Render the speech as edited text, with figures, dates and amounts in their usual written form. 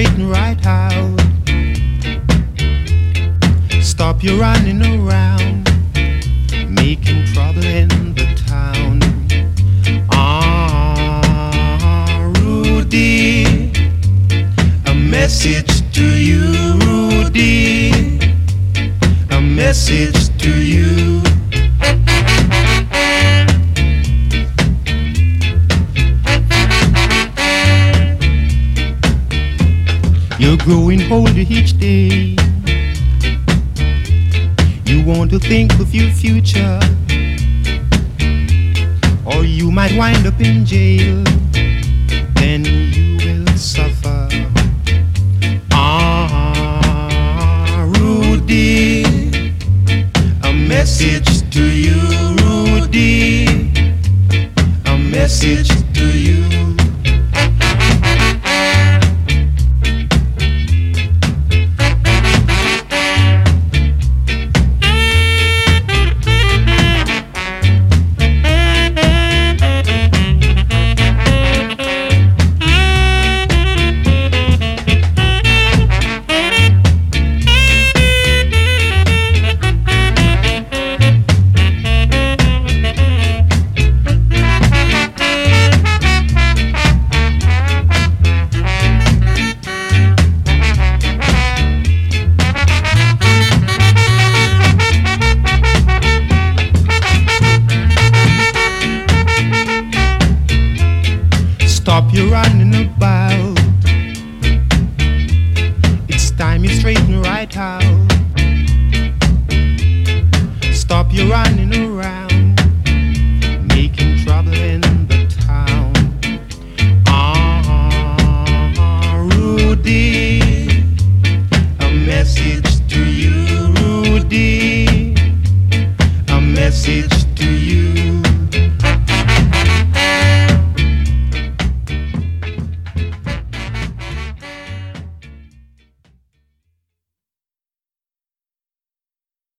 straighten right out. Stop your running around, making trouble in the town. Rudy, a message to you, Rudy, a message to you. You're growing older each day. You want to think of your future, or you might wind up in jail. Then you will suffer. Rudy, a message to you, Rudy, a message to you. Stop your running about. It's time you straighten right out. Stop your running around.